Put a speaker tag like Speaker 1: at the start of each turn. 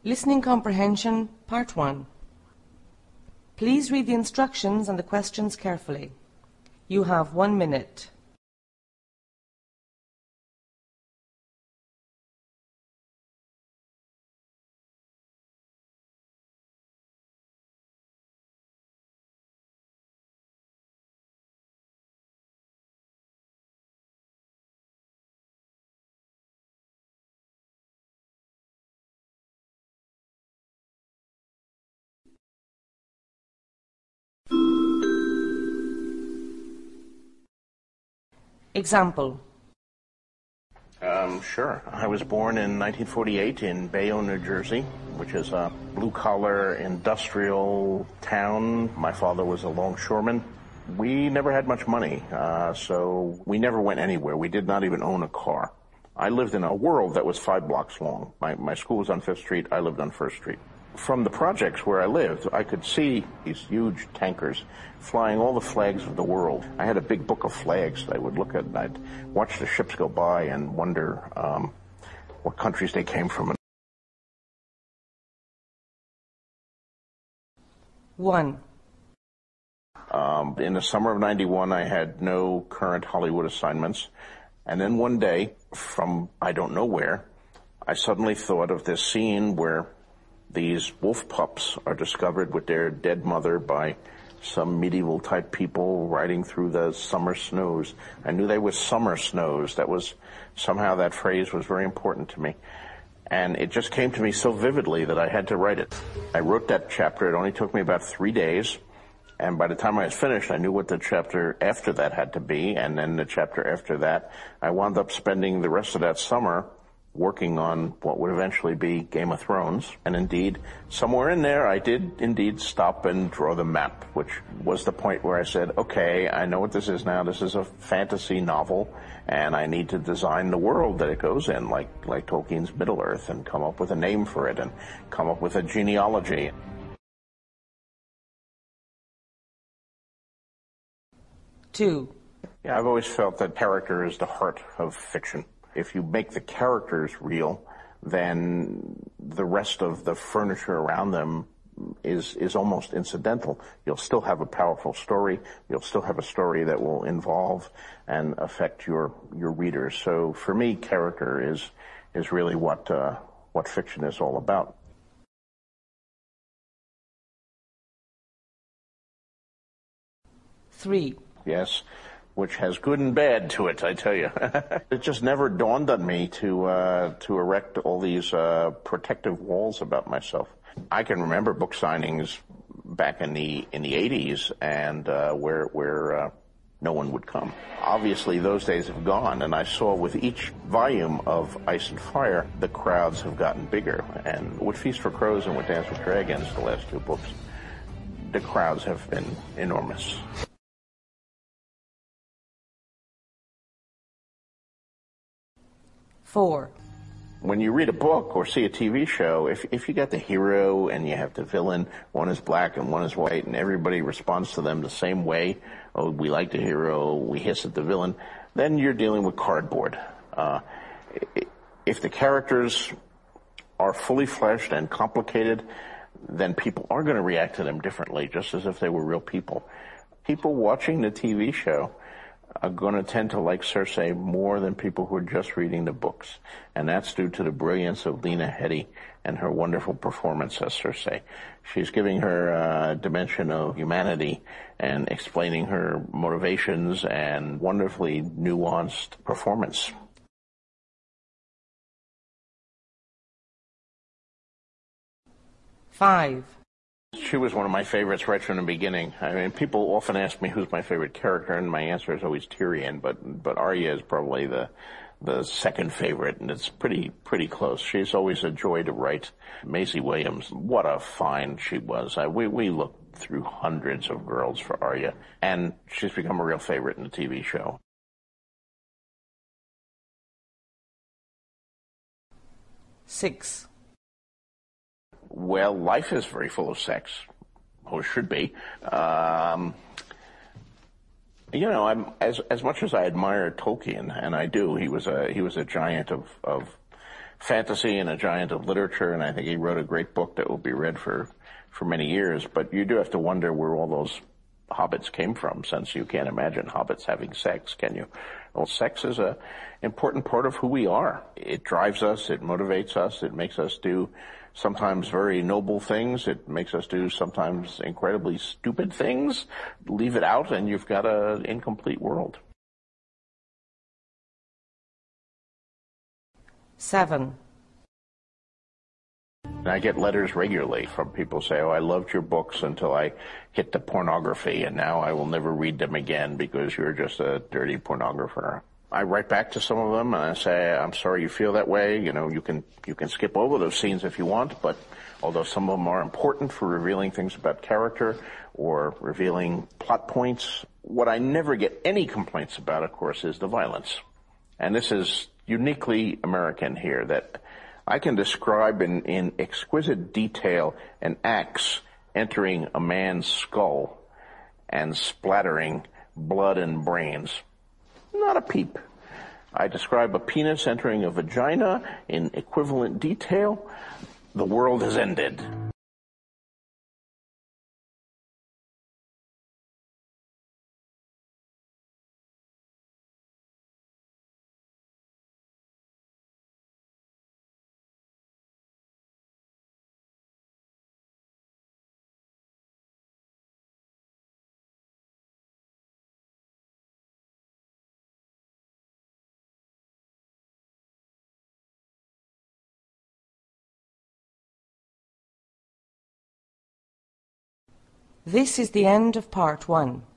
Speaker 1: Listening Comprehension, Part 1. Please read the instructions and the questions carefully. You have 1 minute. Example.
Speaker 2: Sure. I was born in 1948 in Bayonne, New Jersey, which is a blue-collar industrial town. My father was a longshoreman. We never had much money, so we never went anywhere. We did not even own a car. I lived in a world that was 5 blocks long. My school was on 5th Street. I lived on 1st Street. From the projects where I lived, I could see these huge tankers flying all the flags of the world. I had a big book of flags that I would look at, and I'd watch the ships go by and wonder what countries they came from.
Speaker 1: 1.
Speaker 2: In the summer of '91, I had no current Hollywood assignments. And then one day, from I don't know where, I suddenly thought of this scene where these wolf pups are discovered with their dead mother by some medieval type people riding through the summer snows. I knew they were summer snows. That was, somehow that phrase was very important to me. And it just came to me so vividly that I had to write it. I wrote that chapter. It only took me about 3 days. And by the time I was finished, I knew what the chapter after that had to be. And then the chapter after that, I wound up spending the rest of that summer working on what would eventually be Game of Thrones. And indeed, somewhere in there, I did indeed stop and draw the map, which was the point where I said, okay, I know what this is now. This is a fantasy novel, and I need to design the world that it goes in, like Tolkien's Middle-earth, and come up with a name for it, and come up with a genealogy.
Speaker 1: 2.
Speaker 2: Yeah, I've always felt that character is the heart of fiction. If you make the characters real, then the rest of the furniture around them is almost incidental. You'll still have a powerful story. You'll still have a story that will involve and affect your readers. So for me, character is really what fiction is all about.
Speaker 1: 3.
Speaker 2: Yes. Which has good and bad to it, I tell you. It just never dawned on me to erect all these protective walls about myself. I can remember book signings back in the 80s, and where no one would come. Obviously, those days have gone, and I saw with each volume of Ice and Fire, the crowds have gotten bigger. And with Feast for Crows and with Dance with Dragons, the last 2 books, the crowds have been enormous.
Speaker 1: 4.
Speaker 2: When you read a book or see a TV show, if you got the hero and you have the villain, one is black and one is white, and everybody responds to them the same way, oh, we like the hero, we hiss at the villain, then you're dealing with cardboard. If the characters are fully fleshed and complicated, then people are going to react to them differently, just as if they were real people. People watching the TV show are going to tend to like Cersei more than people who are just reading the books. And that's due to the brilliance of Lena Headey and her wonderful performance as Cersei. She's giving her dimension of humanity and explaining her motivations and wonderfully nuanced performance.
Speaker 1: 5.
Speaker 2: She was one of my favorites right from the beginning. I mean, people often ask me who's my favorite character, and my answer is always Tyrion, but Arya is probably the second favorite, and it's pretty close. She's always a joy to write. Maisie Williams, what a find she was. We looked through hundreds of girls for Arya, and she's become a real favorite in the TV show.
Speaker 1: 6.
Speaker 2: Well, life is very full of sex, or should be. You know, I'm as much as I admire Tolkien, and I do. He was a giant of fantasy and a giant of literature, and I think he wrote a great book that will be read for many years. But you do have to wonder where all those hobbits came from, since you can't imagine hobbits having sex, can you? Well, sex is an important part of who we are. It drives us, it motivates us, it makes us do sometimes very noble things, it makes us do sometimes incredibly stupid things. Leave it out and you've got an incomplete world.
Speaker 1: 7.
Speaker 2: I get letters regularly from people say, oh, I loved your books until I hit the pornography, and now I will never read them again because you're just a dirty pornographer. I write back to some of them and I say, I'm sorry you feel that way. You know, you can skip over those scenes if you want, but although some of them are important for revealing things about character or revealing plot points, what I never get any complaints about, of course, is the violence. And this is uniquely American here, that I can describe in exquisite detail an axe entering a man's skull and splattering blood and brains. Not a peep. I describe a penis entering a vagina in equivalent detail. The world has ended.
Speaker 1: This is the end of part 1.